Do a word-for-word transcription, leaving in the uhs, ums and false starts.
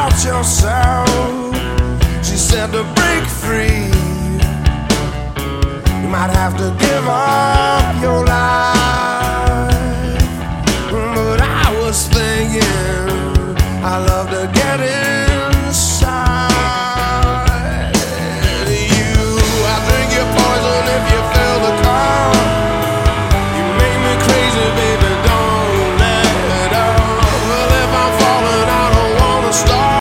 about yourself. She said to break free, you might have to give up.